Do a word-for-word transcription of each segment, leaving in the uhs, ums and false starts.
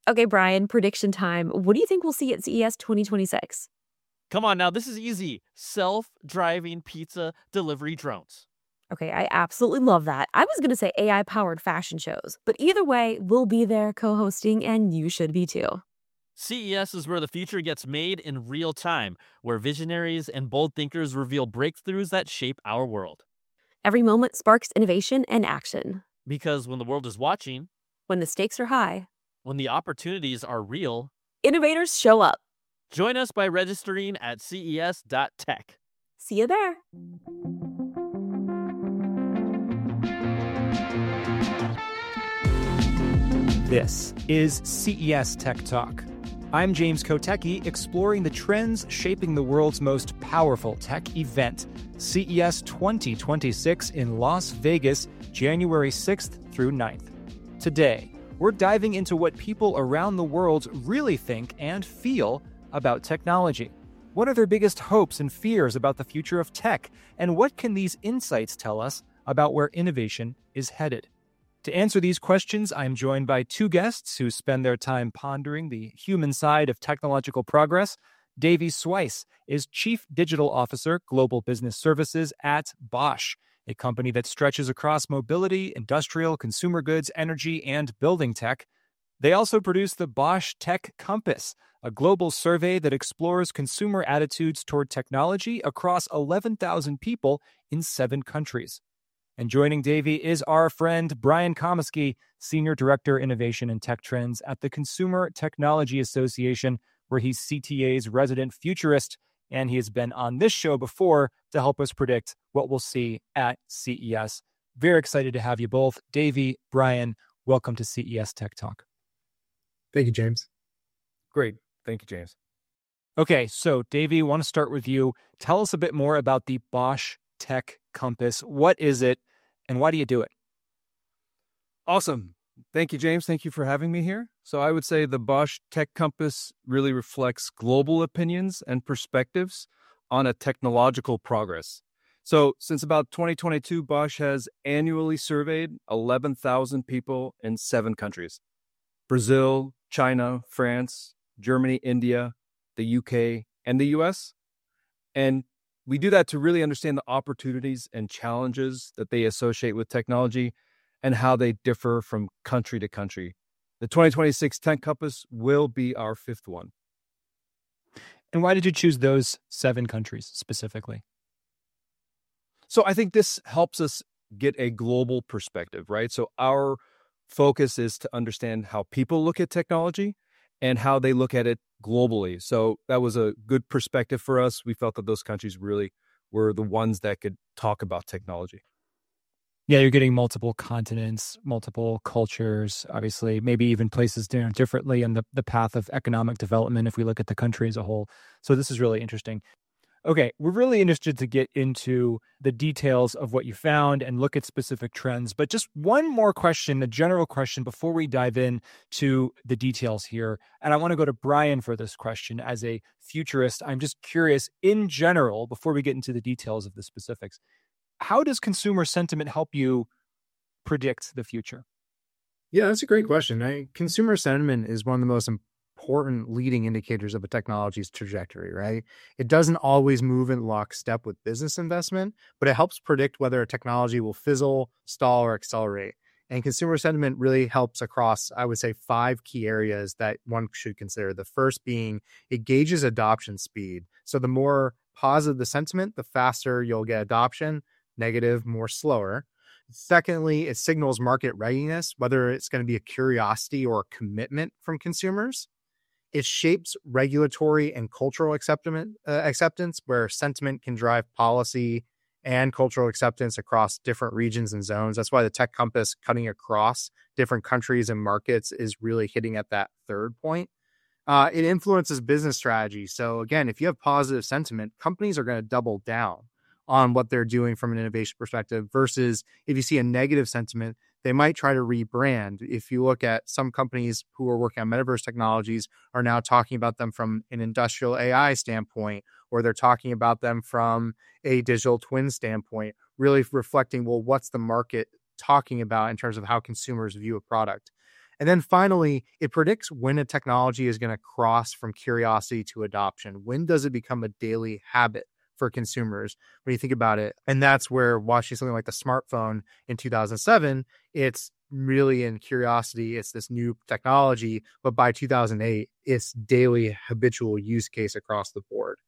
Okay, Brian, prediction time. What do you think we'll see at C E S twenty twenty-six? Come on now, this is easy. Self-driving pizza delivery drones. Okay, I absolutely love that. I was going to say A I-powered fashion shows, but either way, we'll be there co-hosting, and you should be too. C E S is where the future gets made in real time, where visionaries and bold thinkers reveal breakthroughs that shape our world. Every moment sparks innovation and action. Because when the world is watching, When the stakes are high, when the opportunities are real, innovators show up. join us by registering at C E S dot tech. See you there. This is C E S Tech Talk. I'm James Kotecki, exploring the trends shaping the world's most powerful tech event, C E S twenty twenty-six in Las Vegas, January sixth through ninth. Today, we're diving into what people around the world really think and feel about technology. What are their biggest hopes and fears about the future of tech? And what can these insights tell us about where innovation is headed? To answer these questions, I'm joined by two guests who spend their time pondering the human side of technological progress. Davey Swice is Chief Digital Officer, Global Business Services at Bosch, a company that stretches across mobility, industrial, consumer goods, energy, and building tech. They also produce the Bosch Tech Compass, a global survey that explores consumer attitudes toward technology across eleven thousand people in seven countries. And joining Davey is our friend Brian Komisky, Senior Director, Innovation and Tech Trends at the Consumer Technology Association, where he's C T A's resident futurist, and he has been on this show before to help us predict what we'll see at C E S. Very excited to have you both. Davey, Brian, welcome to C E S Tech Talk. Thank you, James. Great. Thank you, James. Okay, so Davey, I want to start with you. Tell us a bit more about the Bosch Tech Compass. What is it, and why do you do it? Awesome. Thank you, James. Thank you for having me here. So I would say the Bosch Tech Compass really reflects global opinions and perspectives on a technological progress. So since about twenty twenty-two, Bosch has annually surveyed eleven thousand people in seven countries: Brazil, China, France, Germany, India, the U K, and the U S. And we do that to really understand the opportunities and challenges that they associate with technology and how they differ from country to country. The twenty twenty-six Tech Compass will be our fifth one. And why did you choose those seven countries specifically? So I think this helps us get a global perspective, right? So our focus is to understand how people look at technology and how they look at it globally. So that was a good perspective for us. We felt that those countries really were the ones that could talk about technology. Yeah, you're getting multiple continents, multiple cultures, obviously, maybe even places doing differently on the, the path of economic development if we look at the country as a whole. So this is really interesting. Okay, we're really interested to get into the details of what you found and look at specific trends. But just one more question, a general question, before we dive in to the details here. And I want to go to Brian for this question. As a futurist, I'm just curious, in general, before we get into the details of the specifics, how does consumer sentiment help you predict the future? Yeah, that's a great question. I, consumer sentiment is one of the most important leading indicators of a technology's trajectory, right? It doesn't always move in lockstep with business investment, but it helps predict whether a technology will fizzle, stall, or accelerate. And consumer sentiment really helps across, I would say, five key areas that one should consider. The first being it gauges adoption speed. So the more positive the sentiment, the faster you'll get adoption. Negative, more slower. Secondly, it signals market readiness, whether it's going to be a curiosity or a commitment from consumers. It shapes regulatory and cultural acceptance, uh, acceptance, where sentiment can drive policy and cultural acceptance across different regions and zones. That's why the Tech Compass cutting across different countries and markets is really hitting at that third point. Uh, it influences business strategy. So again, if you have positive sentiment, companies are going to double down on what they're doing from an innovation perspective versus if you see a negative sentiment, they might try to rebrand. If you look at some companies who are working on metaverse technologies are now talking about them from an industrial A I standpoint, or they're talking about them from a digital twin standpoint, really reflecting, well, what's the market talking about in terms of how consumers view a product? And then finally, it predicts when a technology is going to cross from curiosity to adoption. When does it become a daily habit for consumers when you think about it? And that's where watching something like the smartphone in two thousand seven, it's really in curiosity. It's this new technology, but by two thousand eight, it's daily habitual use case across the board.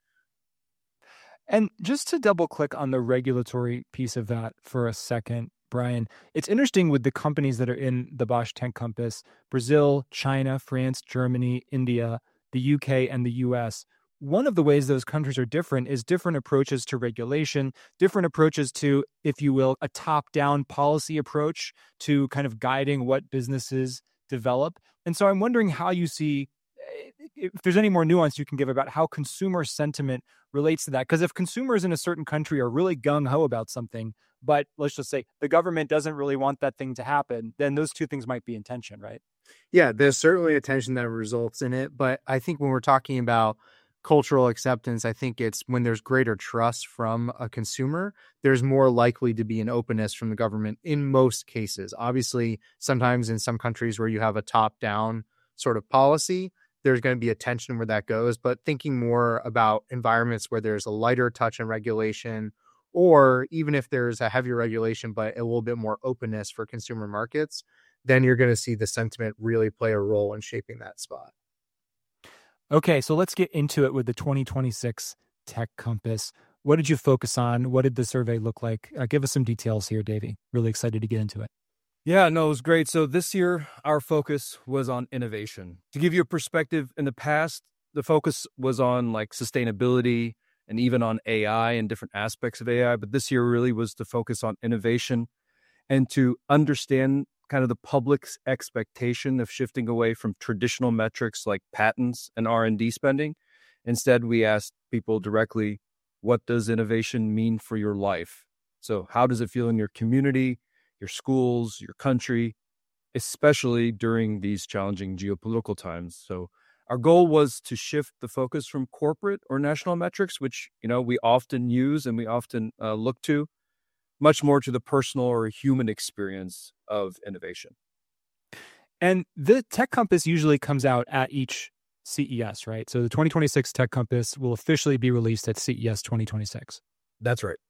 And just to double click on the regulatory piece of that for a second, Brian, it's interesting with the companies that are in the Bosch Tech Compass: Brazil, China, France, Germany, India, the U K, and the U S. One of the ways those countries are different is different approaches to regulation, different approaches to, if you will, a top-down policy approach to kind of guiding what businesses develop. And so I'm wondering how you see, if there's any more nuance you can give about how consumer sentiment relates to that. Because if consumers in a certain country are really gung-ho about something, but let's just say the government doesn't really want that thing to happen, then those two things might be in tension, right? Yeah, there's certainly a tension that results in it. But I think when we're talking about cultural acceptance, I think it's when there's greater trust from a consumer, there's more likely to be an openness from the government in most cases. Obviously, sometimes in some countries where you have a top-down sort of policy, there's going to be a tension where that goes. But thinking more about environments where there's a lighter touch in regulation, or even if there's a heavier regulation, but a little bit more openness for consumer markets, then you're going to see the sentiment really play a role in shaping that spot. Okay, so let's get into it with the twenty twenty-six Tech Compass. What did you focus on? What did the survey look like? Uh, give us some details here, Davey. Really excited to get into it. Yeah, no, it was great. So this year, our focus was on innovation. To give you a perspective, in the past, the focus was on like sustainability and even on A I and different aspects of A I. But this year really was to focus on innovation and to understand kind of the public's expectation of shifting away from traditional metrics like patents and R and D spending. Instead, we asked people directly, what does innovation mean for your life? So how does it feel in your community, your schools, your country, especially during these challenging geopolitical times? So our goal was to shift the focus from corporate or national metrics, which, you know, we often use and we often uh, look to, much more to the personal or human experience of innovation. And the Tech Compass usually comes out at each C E S, right? So the twenty twenty-six Tech Compass will officially be released at C E S twenty twenty-six. That's right.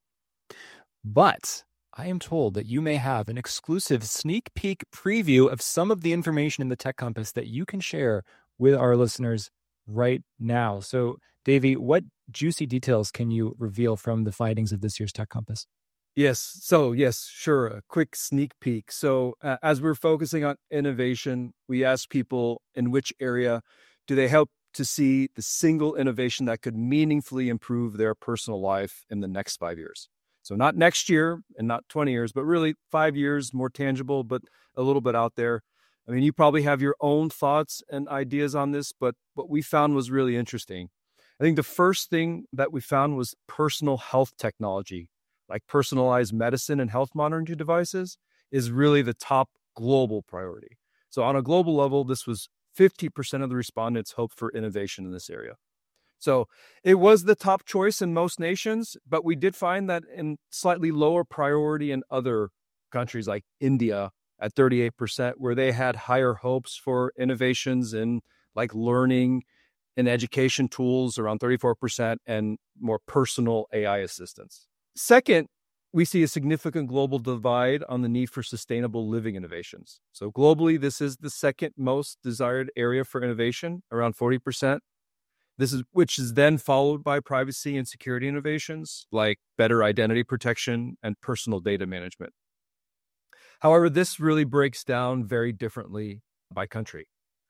But I am told that you may have an exclusive sneak peek preview of some of the information in the Tech Compass that you can share with our listeners right now. So, Davey, what juicy details can you reveal from the findings of this year's Tech Compass? Yes. So, yes, sure. A quick sneak peek. So, uh, as we're focusing on innovation, we asked people in which area do they help to see the single innovation that could meaningfully improve their personal life in the next five years. So not next year and not twenty years, but really five years, more tangible, but a little bit out there. I mean, you probably have your own thoughts and ideas on this, but what we found was really interesting. I think the first thing that we found was personal health technology, like personalized medicine and health monitoring devices, is really the top global priority. So on a global level, this was fifty percent of the respondents hoped for innovation in this area. So it was the top choice in most nations, but we did find that in slightly lower priority in other countries like India at thirty-eight percent, where they had higher hopes for innovations in like learning and education tools around thirty-four percent and more personal A I assistance. Second, we see a significant global divide on the need for sustainable living innovations. So globally, this is the second most desired area for innovation, around forty percent. This is which is then followed by privacy and security innovations like better identity protection and personal data management. However, this really breaks down very differently by country.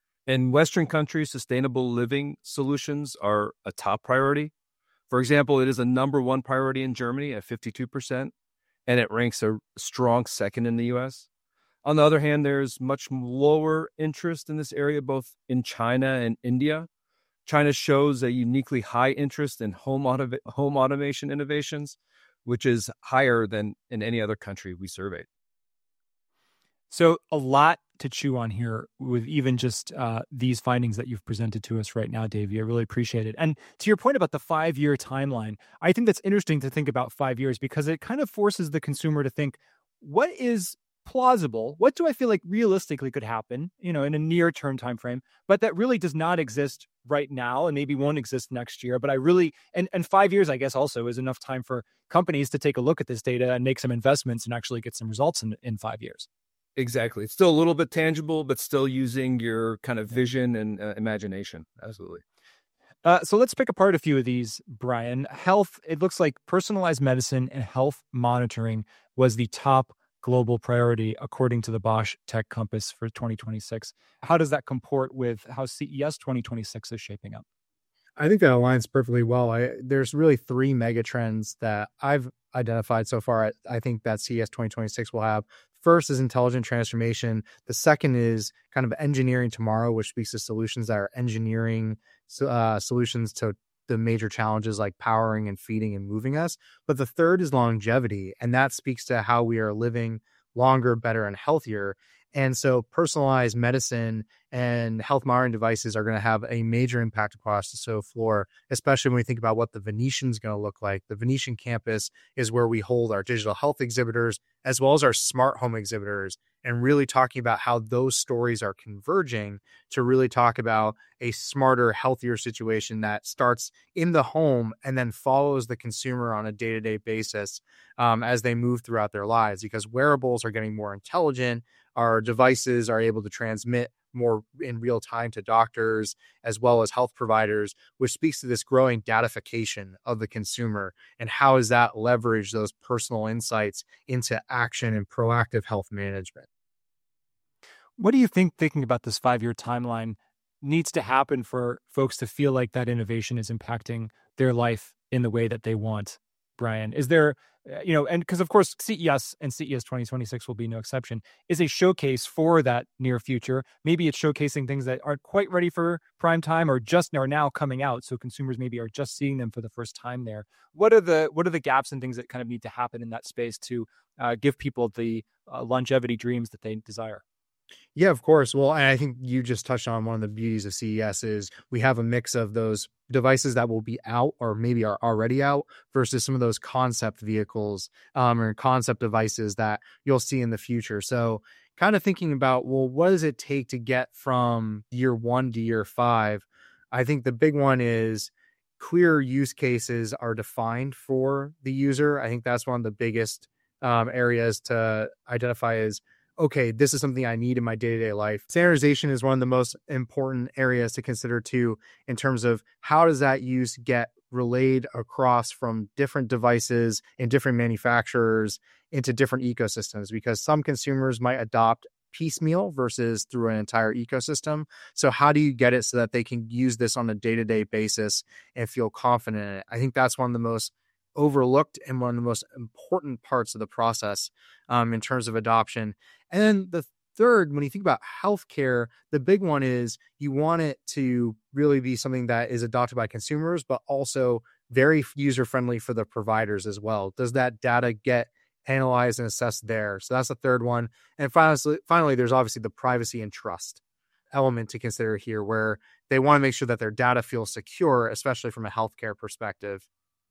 In Western countries, sustainable living solutions are a top priority. For example, it is a number one priority in Germany at fifty-two percent, and it ranks a strong second in the U S. On the other hand, there's much lower interest in this area, both in China and India. China shows a uniquely high interest in home, auto- home automation innovations, which is higher than in any other country we surveyed. So a lot to chew on here with even just uh, these findings that you've presented to us right now, Davey. I really appreciate it. And to your point about the five-year timeline, I think that's interesting to think about five years because it kind of forces the consumer to think, what is plausible? What do I feel like realistically could happen, you know, in a near term time frame, but that really does not exist right now and maybe won't exist next year? But I really, and, and five years, I guess, also is enough time for companies to take a look at this data and make some investments and actually get some results in, in five years. Exactly. It's still a little bit tangible, but still using your kind of vision and uh, imagination. Absolutely. Uh, so let's pick apart a few of these, Brian. Health, it looks like personalized medicine and health monitoring was the top global priority, according to the Bosch Tech Compass for twenty twenty-six. How does that comport with how C E S twenty twenty-six is shaping up? I think that aligns perfectly well. I, there's really three mega trends that I've identified so far. I, I think that C E S twenty twenty-six will have. First is intelligent transformation. The second is kind of engineering tomorrow, which speaks to solutions that are engineering uh, solutions to the major challenges like powering and feeding and moving us. But the third is longevity, and that speaks to how we are living longer, better, and healthier. And so personalized medicine and health monitoring devices are going to have a major impact across the show floor, especially when we think about what the Venetian is going to look like. The Venetian campus is where we hold our digital health exhibitors as well as our smart home exhibitors, and really talking about how those stories are converging to really talk about a smarter, healthier situation that starts in the home and then follows the consumer on a day-to-day basis um, as they move throughout their lives, because wearables are getting more intelligent. Our devices are able to transmit more in real time to doctors as well as health providers, which speaks to this growing datification of the consumer and how does that leverage those personal insights into action and proactive health management. What do you think, thinking about this five-year timeline, needs to happen for folks to feel like that innovation is impacting their life in the way that they want, Brian? Is there, you know, and because of course C E S and C E S twenty twenty-six will be no exception, is a showcase for that near future. Maybe it's showcasing things that aren't quite ready for prime time or just are now coming out, so consumers maybe are just seeing them for the first time there. What are the what are the gaps and things that kind of need to happen in that space to uh, give people the uh, longevity dreams that they desire? Yeah, of course. Well, and I think you just touched on one of the beauties of C E S is we have a mix of those devices that will be out or maybe are already out versus some of those concept vehicles um, or concept devices that you'll see in the future. So kind of thinking about, well, what does it take to get from year one to year five? I think the big one is clear use cases are defined for the user. I think that's one of the biggest um, areas to identify is, okay, this is something I need in my day-to-day life. Standardization is one of the most important areas to consider too, in terms of how does that use get relayed across from different devices and different manufacturers into different ecosystems, because some consumers might adopt piecemeal versus through an entire ecosystem. So how do you get it so that they can use this on a day-to-day basis and feel confident in it? I think that's one of the most overlooked and one of the most important parts of the process um, in terms of adoption. And then the third, when you think about healthcare, the big one is you want it to really be something that is adopted by consumers, but also very user-friendly for the providers as well. Does that data get analyzed and assessed there? So that's the third one. And finally, finally, there's obviously the privacy and trust element to consider here, where they want to make sure that their data feels secure, especially from a healthcare perspective.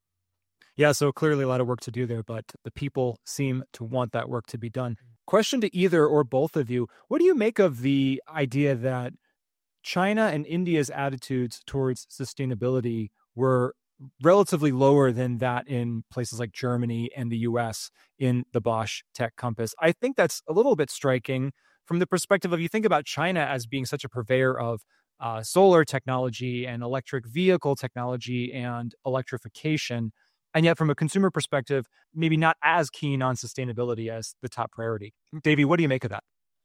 Yeah, so clearly a lot of work to do there, but the people seem to want that work to be done. Question to either or both of you. What do you make of the idea that China and India's attitudes towards sustainability were relatively lower than that in places like Germany and the U S in the Bosch Tech Compass? I think that's a little bit striking from the perspective of, you think about China as being such a purveyor of uh, solar technology and electric vehicle technology and electrification. And yet from a consumer perspective, maybe not as keen on sustainability as the top priority. Davey, what do you make of that?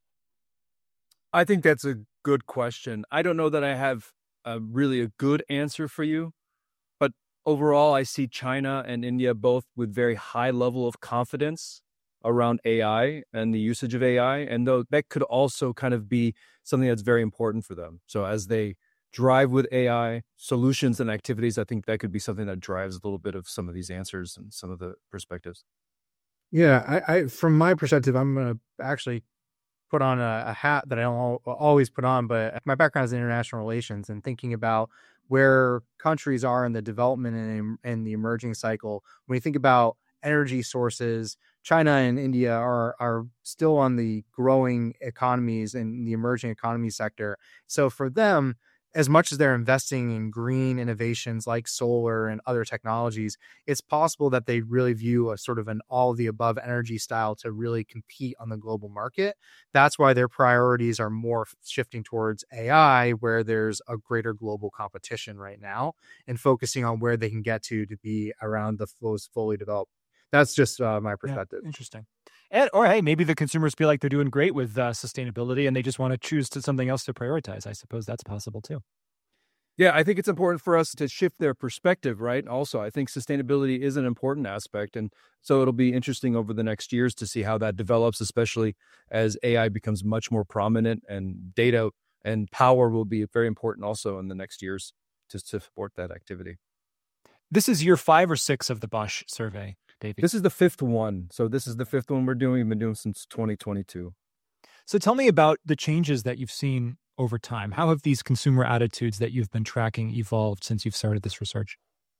I think that's a good question. I don't know that I have a really a good answer for you, but overall, I see China and India both with very high level of confidence around A I and the usage of A I. And though that could also kind of be something that's very important for them. So as they drive with A I solutions and activities, I think that could be something that drives a little bit of some of these answers and some of the perspectives. Yeah, I, I from my perspective, I'm going to actually put on a, a hat that I don't always put on, but my background is in international relations and thinking about where countries are in the development and in the emerging cycle. When you think about energy sources, China and India are are still on the growing economies and the emerging economy sector. So for them, as much as they're investing in green innovations like solar and other technologies, it's possible that they really view a sort of an all of the above energy style to really compete on the global market. That's why their priorities are more shifting towards A I, where there's a greater global competition right now, and focusing on where they can get to to be around the most fully developed. That's just uh, my perspective. Yeah, interesting. And, or hey, maybe the consumers feel like they're doing great with uh, sustainability and they just want to choose to something else to prioritize. I suppose that's possible too. Yeah, I think it's important for us to shift their perspective, right? Also, I think sustainability is an important aspect. And so it'll be interesting over the next years to see how that develops, especially as A I becomes much more prominent, and data and power will be very important also in the next years to, to support that activity. This is year five or six of the Bosch survey, David. This is the fifth one. So this is the fifth one we're doing. We've been doing since twenty twenty-two. So tell me about the changes that you've seen over time. How have these consumer attitudes that you've been tracking evolved since you've started this research?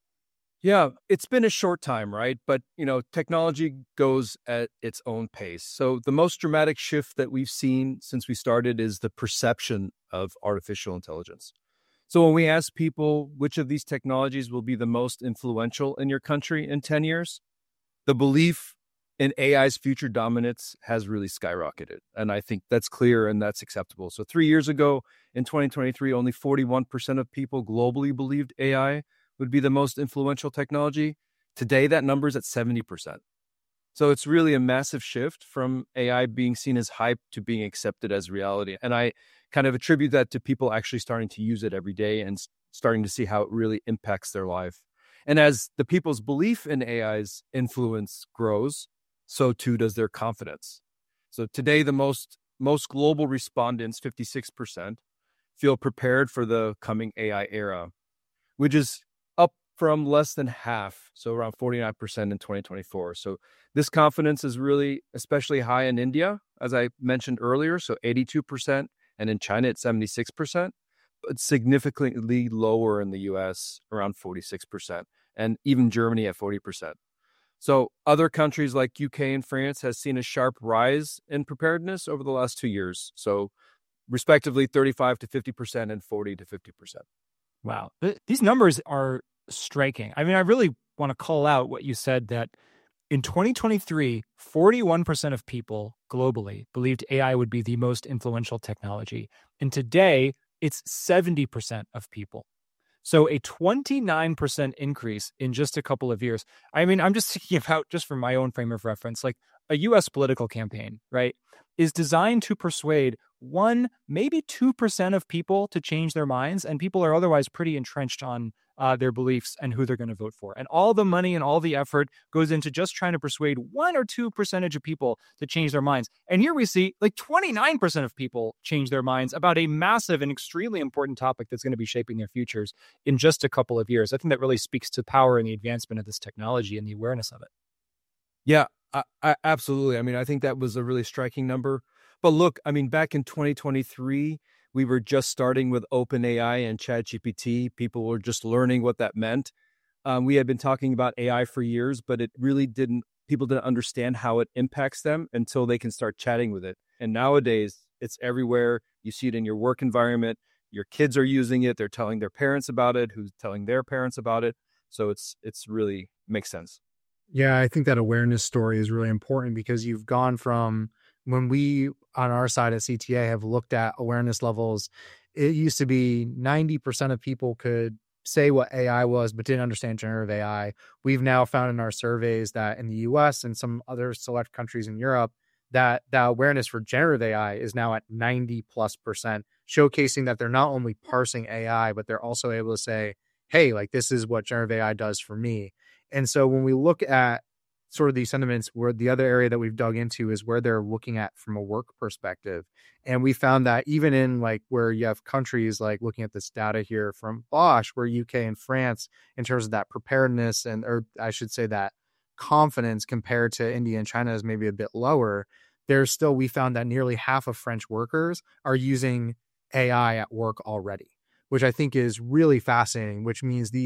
Yeah, it's been a short time, right? But, you know, technology goes at its own pace. So the most dramatic shift that we've seen since we started is the perception of artificial intelligence. So when we ask people which of these technologies will be the most influential in your country in ten years, the belief in A I's future dominance has really skyrocketed. And I think that's clear and that's acceptable. So three years ago, in twenty twenty-three, only forty-one percent of people globally believed A I would be the most influential technology. Today, that number is at seventy percent. So it's really a massive shift from A I being seen as hype to being accepted as reality. And I kind of attribute that to people actually starting to use it every day and starting to see how it really impacts their life. And as the people's belief in A I's influence grows, so too does their confidence. So today, the most most global respondents, fifty-six percent, feel prepared for the coming A I era, which is up from less than half, so around forty-nine percent in twenty twenty-four. So this confidence is really especially high in India, as I mentioned earlier, so eighty-two percent, and in China it's seventy-six percent, but significantly lower in the U S, around forty-six percent, and even Germany at forty percent. So other countries like U K and France has seen a sharp rise in preparedness over the last two years. So respectively thirty-five to fifty percent and forty to fifty percent. Wow. Th- These numbers are striking. I mean, I really want to call out what you said that in twenty twenty-three, forty-one percent of people globally believed A I would be the most influential technology. And today, it's seventy percent of people. So a twenty-nine percent increase in just a couple of years. I mean, I'm just thinking about, just from my own frame of reference, like a U S political campaign, right, is designed to persuade one, maybe two percent of people to change their minds. And people are otherwise pretty entrenched on uh, their beliefs and who they're going to vote for. And all the money and all the effort goes into just trying to persuade one or two percentage of people to change their minds. And here we see like twenty-nine percent of people change their minds about a massive and extremely important topic that's going to be shaping their futures in just a couple of years. I think that really speaks to power and the advancement of this technology and the awareness of it. Yeah, I, I, absolutely. I mean, I think that was a really striking number. But look, I mean, back in twenty twenty-three, we were just starting with OpenAI and ChatGPT. People were just learning what that meant. Um, we had been talking about A I for years, but it really didn't, people didn't understand how it impacts them until they can start chatting with it. And nowadays, it's everywhere. You see it in your work environment. Your kids are using it. They're telling their parents about it, who's telling their parents about it. So it's it's really makes sense. Yeah, I think that awareness story is really important because you've gone from when we on our side at C T A have looked at awareness levels, it used to be ninety percent of people could say what A I was, but didn't understand generative A I. We've now found in our surveys that in the U S and some other select countries in Europe, that the awareness for generative A I is now at ninety plus percent, showcasing that they're not only parsing A I, but they're also able to say, hey, like this is what generative A I does for me. And so when we look at sort of these sentiments, where the other area that we've dug into is where they're looking at from a work perspective. And we found that even in like where you have countries like looking at this data here from Bosch, where U K and France, in terms of that preparedness and, or I should say that confidence compared to India and China is maybe a bit lower, there's still, we found that nearly half of French workers are using A I at work already, which I think is really fascinating, which means these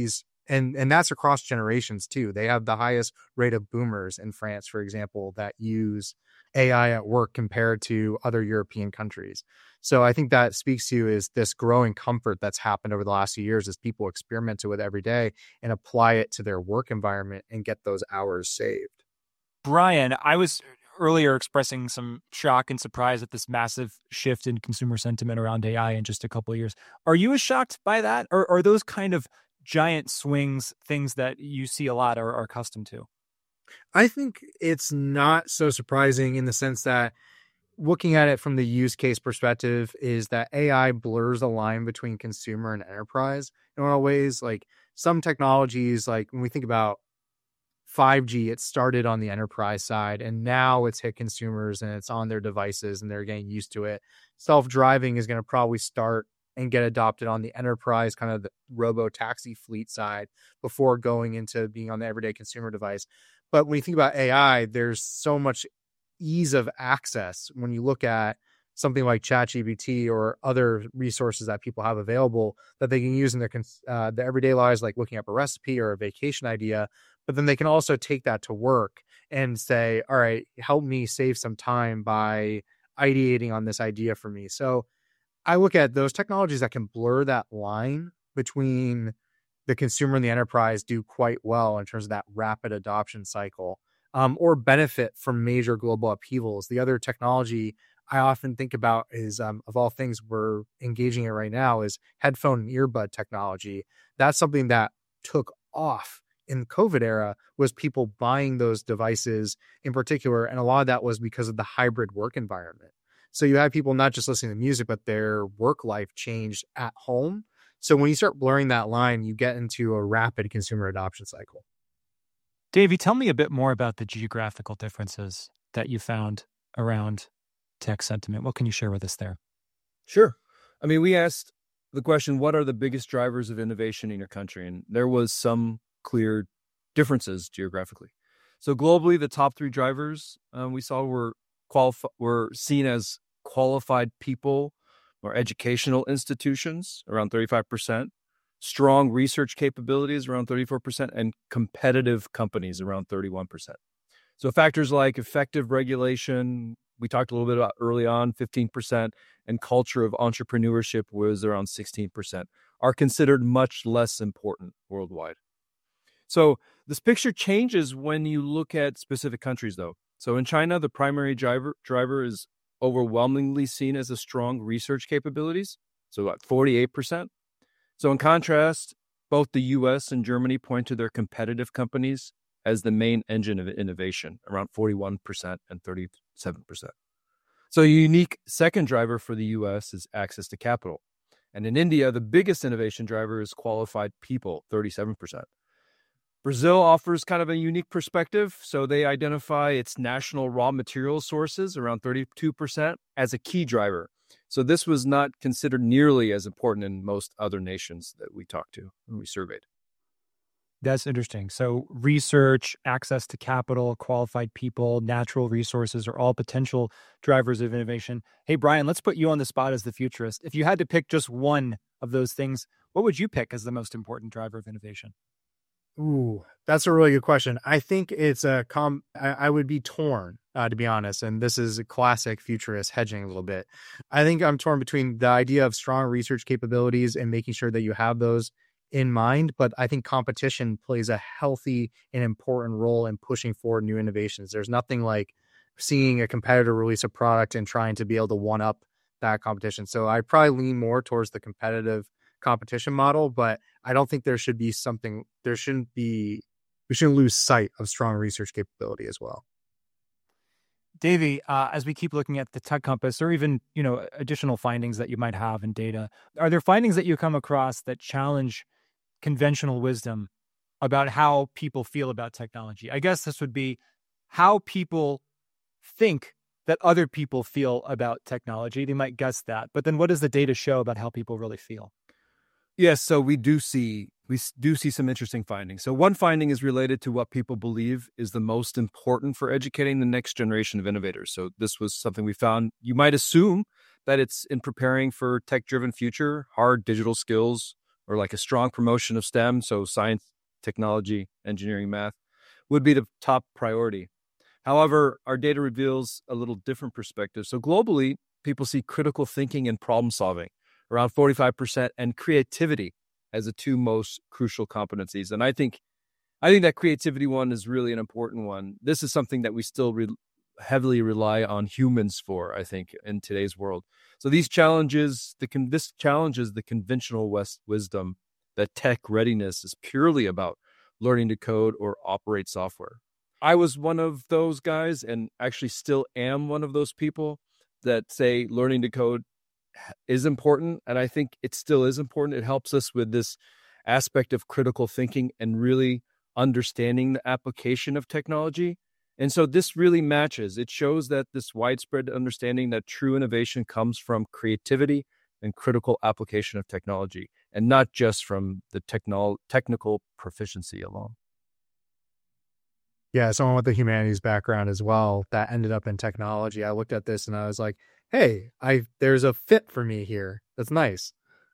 And and that's across generations too. They have the highest rate of boomers in France, for example, that use A I at work compared to other European countries. So I think that speaks to is this growing comfort that's happened over the last few years as people experiment with it every day and apply it to their work environment and get those hours saved. Brian, I was earlier expressing some shock and surprise at this massive shift in consumer sentiment around A I in just a couple of years. Are you as shocked by that? Or are those kind of giant swings things that you see a lot or are accustomed to? I think it's not so surprising in the sense that looking at it from the use case perspective is that A I blurs the line between consumer and enterprise in a lot of ways. Like some technologies, like when we think about five G, it started on the enterprise side and now it's hit consumers and it's on their devices and they're getting used to it. Self-driving is going to probably start and get adopted on the enterprise, kind of the robo-taxi fleet side before going into being on the everyday consumer device. But when you think about A I, there's so much ease of access when you look at something like ChatGPT or other resources that people have available that they can use in their uh, their everyday lives, like looking up a recipe or a vacation idea. But then they can also take that to work and say, all right, help me save some time by ideating on this idea for me. So I look at those technologies that can blur that line between the consumer and the enterprise do quite well in terms of that rapid adoption cycle, um, or benefit from major global upheavals. The other technology I often think about is, um, of all things we're engaging in right now, is headphone and earbud technology. That's something that took off in the COVID era, was people buying those devices in particular. And a lot of that was because of the hybrid work environment. So you have people not just listening to music, but their work life changed at home. So when you start blurring that line, you get into a rapid consumer adoption cycle. Davey, tell me a bit more about the geographical differences that you found around tech sentiment. What can you share with us there? Sure. I mean, we asked the question, what are the biggest drivers of innovation in your country? And there was some clear differences geographically. So globally, the top three drivers um, we saw were qualif- were seen as qualified people or educational institutions, around thirty-five percent, strong research capabilities, around thirty-four percent, and competitive companies, around thirty-one percent. So factors like effective regulation, we talked a little bit about early on, fifteen percent, and culture of entrepreneurship was around sixteen percent, are considered much less important worldwide. So this picture changes when you look at specific countries, though. So in China, the primary driver driver is overwhelmingly seen as a strong research capabilities, so about forty-eight percent. So in contrast, both the U S and Germany point to their competitive companies as the main engine of innovation, around forty-one percent and thirty-seven percent. So a unique second driver for the U S is access to capital. And in India, the biggest innovation driver is qualified people, thirty-seven percent. Brazil offers kind of a unique perspective. So they identify its national raw material sources, around thirty-two percent, as a key driver. So this was not considered nearly as important in most other nations that we talked to and we surveyed. That's interesting. So research, access to capital, qualified people, natural resources are all potential drivers of innovation. Hey, Brian, let's put you on the spot as the futurist. If you had to pick just one of those things, what would you pick as the most important driver of innovation? Ooh, that's a really good question. I think it's a com. I, I would be torn, uh, to be honest. And this is a classic futurist hedging a little bit. I think I'm torn between the idea of strong research capabilities and making sure that you have those in mind. But I think competition plays a healthy and important role in pushing forward new innovations. There's nothing like seeing a competitor release a product and trying to be able to one up that competition. So I probably lean more towards the competitive competition model, but I don't think there should be something, there shouldn't be, we shouldn't lose sight of strong research capability as well. Davey, uh, as we keep looking at the Tech Compass or even, you know, additional findings that you might have in data, are there findings that you come across that challenge conventional wisdom about how people feel about technology? I guess this would be how people think that other people feel about technology. They might guess that, but then what does the data show about how people really feel? Yes, so we do see we do see some interesting findings. So one finding is related to what people believe is the most important for educating the next generation of innovators. So this was something we found. You might assume that it's in preparing for tech-driven future, hard digital skills, or like a strong promotion of STEM, so science, technology, engineering, math, would be the top priority. However, our data reveals a little different perspective. So globally, people see critical thinking and problem solving around forty-five percent and creativity as the two most crucial competencies. And I think I think that creativity one is really an important one. This is something that we still re- heavily rely on humans for, I think, in today's world. So these challenges, the con- this challenges the conventional West wisdom that tech readiness is purely about learning to code or operate software. I was one of those guys, and actually still am one of those people that say learning to code is important. And I think it still is important. It helps us with this aspect of critical thinking and really understanding the application of technology. And so this really matches. It shows that this widespread understanding that true innovation comes from creativity and critical application of technology, and not just from the technol- technical proficiency alone. Yeah, someone with a humanities background as well that ended up in technology. I looked at this and I was like, hey, I there's a fit for me here. That's nice.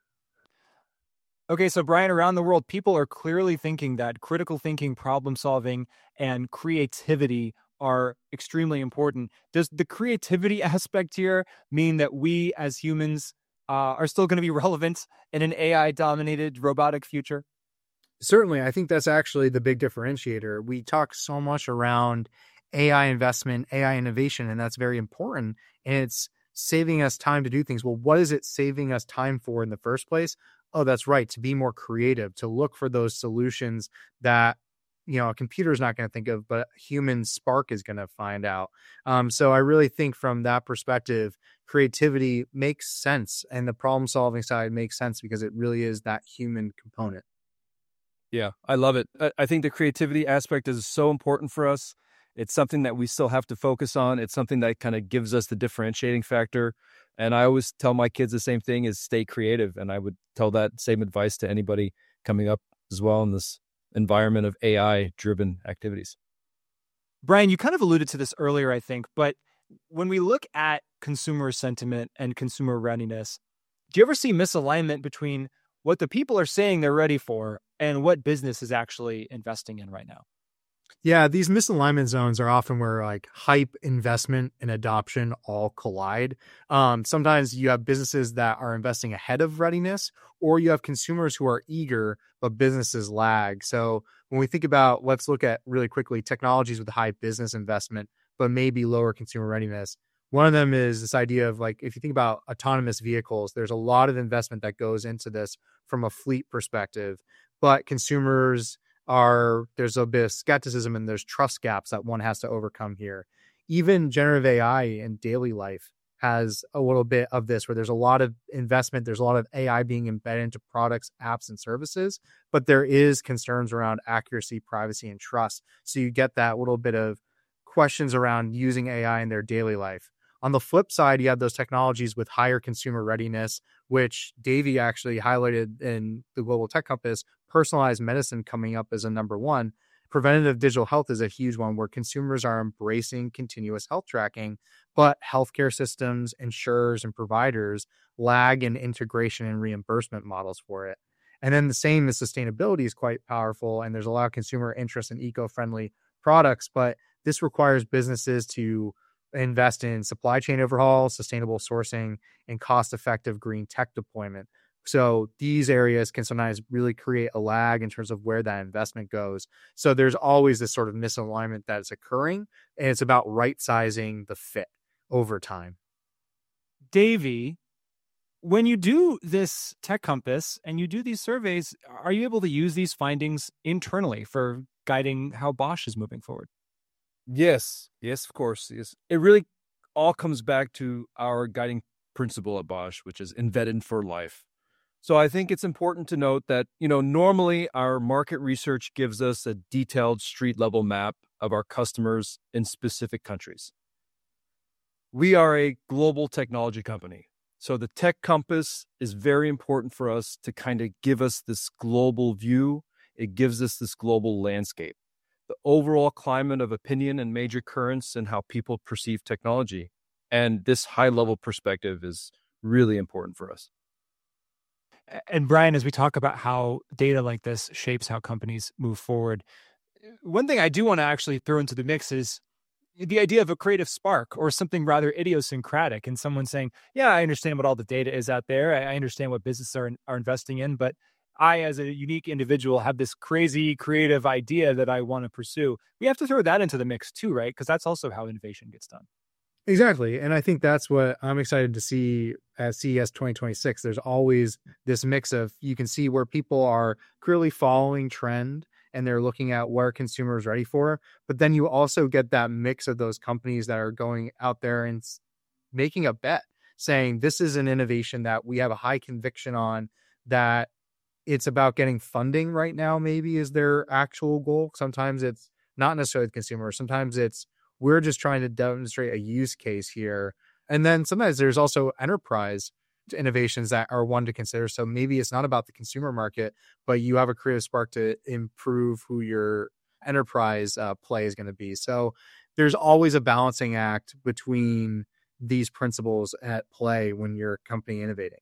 Okay, so Brian, around the world, people are clearly thinking that critical thinking, problem solving, and creativity are extremely important. Does the creativity aspect here mean that we as humans uh, are still going to be relevant in an A I-dominated robotic future? Certainly, I think that's actually the big differentiator. We talk so much around A I investment, A I innovation, and that's very important. And it's saving us time to do things. Well, what is it saving us time for in the first place? Oh, that's right. To be more creative, to look for those solutions that, you know, a computer is not going to think of, but a human spark is going to find out. Um, so I really think from that perspective, creativity makes sense. And the problem solving side makes sense because it really is that human component. Yeah, I love it. I, I think the creativity aspect is so important for us. It's something that we still have to focus on. It's something that kind of gives us the differentiating factor. And I always tell my kids the same thing is stay creative. And I would tell that same advice to anybody coming up as well in this environment of A I-driven activities. Brian, you kind of alluded to this earlier, I think, but when we look at consumer sentiment and consumer readiness, do you ever see misalignment between what the people are saying they're ready for and what business is actually investing in right now? Yeah, these misalignment zones are often where like hype, investment, and adoption all collide. Um, sometimes you have businesses that are investing ahead of readiness, or you have consumers who are eager, but businesses lag. So when we think about, let's look at really quickly technologies with high business investment, but maybe lower consumer readiness. One of them is this idea of like, if you think about autonomous vehicles, there's a lot of investment that goes into this from a fleet perspective, but consumers are, there's a bit of skepticism and there's trust gaps that one has to overcome here. Even generative A I in daily life has a little bit of this where there's a lot of investment. There's a lot of A I being embedded into products, apps, and services, but there is concerns around accuracy, privacy, and trust. So you get that little bit of questions around using A I in their daily life. On the flip side, you have those technologies with higher consumer readiness, which Davey actually highlighted in the Global Tech Compass, personalized medicine coming up as a number one. Preventative digital health is a huge one where consumers are embracing continuous health tracking, but healthcare systems, insurers, and providers lag in integration and reimbursement models for it. And then the same as sustainability is quite powerful, and there's a lot of consumer interest in eco-friendly products, but this requires businesses to invest in supply chain overhaul, sustainable sourcing, and cost-effective green tech deployment. So these areas can sometimes really create a lag in terms of where that investment goes. So there's always this sort of misalignment that is occurring, and it's about right-sizing the fit over time. Davey, when you do this Tech Compass and you do these surveys, are you able to use these findings internally for guiding how Bosch is moving forward? Yes, yes, of course. Yes, it really all comes back to our guiding principle at Bosch, which is embedded for life. So I think it's important to note that, you know, normally our market research gives us a detailed street level map of our customers in specific countries. We are a global technology company. So the Tech Compass is very important for us to kind of give us this global view. It gives us this global landscape, the overall climate of opinion and major currents and how people perceive technology. And this high level perspective is really important for us. And Brian, as we talk about how data like this shapes how companies move forward, one thing I do want to actually throw into the mix is the idea of a creative spark or something rather idiosyncratic, and someone saying, yeah, I understand what all the data is out there. I understand what businesses are, are investing in, but I, as a unique individual, have this crazy creative idea that I want to pursue. We have to throw that into the mix too, right? Because that's also how innovation gets done. Exactly. And I think that's what I'm excited to see at C E S twenty twenty-six. There's always this mix of, you can see where people are clearly following trend and they're looking at where consumers are ready for. But then you also get that mix of those companies that are going out there and making a bet, saying this is an innovation that we have a high conviction on, that it's about getting funding right now, maybe is their actual goal. Sometimes it's not necessarily the consumer. Sometimes it's, we're just trying to demonstrate a use case here. And then sometimes there's also enterprise innovations that are one to consider. So maybe it's not about the consumer market, but you have a creative spark to improve who your enterprise uh, play is going to be. So there's always a balancing act between these principles at play when you're a company innovating.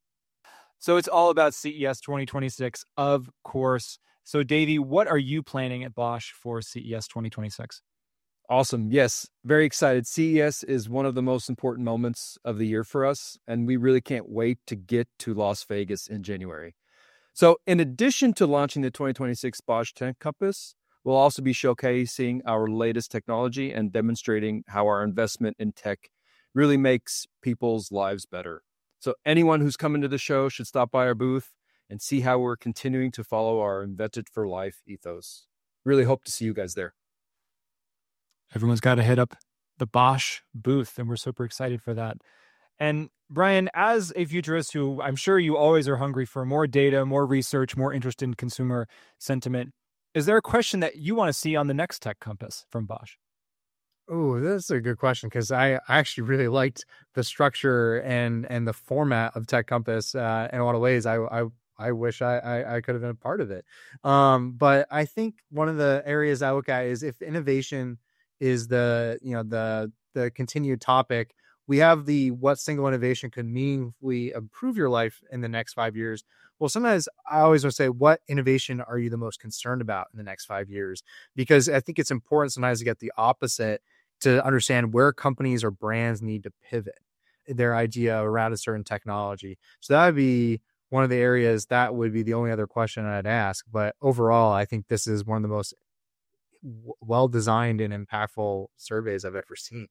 So it's all about C E S twenty twenty-six, of course. So Davey, what are you planning at Bosch for C E S twenty twenty-six? Awesome. Yes, very excited. C E S is one of the most important moments of the year for us, and we really can't wait to get to Las Vegas in January. So in addition to launching the twenty twenty-six Bosch Tech Compass, we'll also be showcasing our latest technology and demonstrating how our investment in tech really makes people's lives better. So anyone who's coming to the show should stop by our booth and see how we're continuing to follow our Invented for Life ethos. Really hope to see you guys there. Everyone's got to hit up the Bosch booth, and we're super excited for that. And Brian, as a futurist who I'm sure you always are hungry for more data, more research, more interest in consumer sentiment, is there a question that you want to see on the next Tech Compass from Bosch? Oh, that's a good question, because I actually really liked the structure and and the format of Tech Compass. Uh, in a lot of ways, I I, I wish I, I I could have been a part of it. Um, but I think one of the areas I look at is if innovation is the, you know, the the continued topic, we have the what single innovation could meaningfully improve your life in the next five years. Well, sometimes I always want to say, what innovation are you the most concerned about in the next five years? Because I think it's important sometimes to get the opposite, to understand where companies or brands need to pivot their idea around a certain technology. So that would be one of the areas that would be the only other question I'd ask. But overall, I think this is one of the most well-designed and impactful surveys I've ever seen.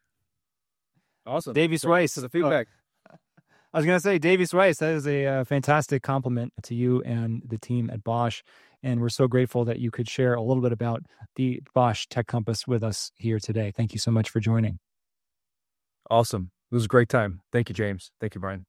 Awesome. Davey Swice. For the feedback. Oh, I was going to say, Davey Swice, that is a uh, fantastic compliment to you and the team at Bosch. And we're so grateful that you could share a little bit about the Bosch Tech Compass with us here today. Thank you so much for joining. Awesome. It was a great time. Thank you, James. Thank you, Brian.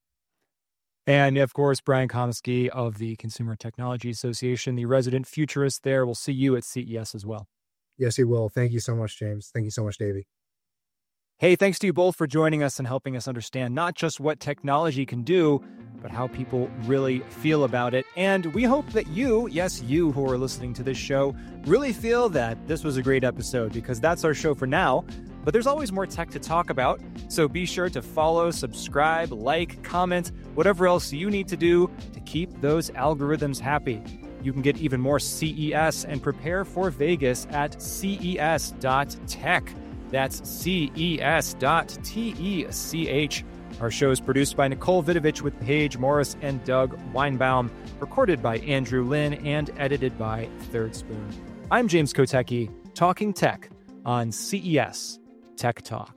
And of course, Brian Komisky of the Consumer Technology Association, the resident futurist there. We'll see you at C E S as well. Yes, he will. Thank you so much, James. Thank you so much, Davey. Hey, thanks to you both for joining us and helping us understand not just what technology can do, but how people really feel about it. And we hope that you, yes, you who are listening to this show, really feel that this was a great episode, because that's our show for now. But there's always more tech to talk about. So be sure to follow, subscribe, like, comment, whatever else you need to do to keep those algorithms happy. You can get even more C E S and prepare for Vegas at C E S dot tech. That's C E S dot T E C H. Our show is produced by Nicole Vidovich with Paige Morris and Doug Weinbaum, recorded by Andrew Lin, and edited by Third Spoon. I'm James Kotecki, talking tech on C E S Tech Talk.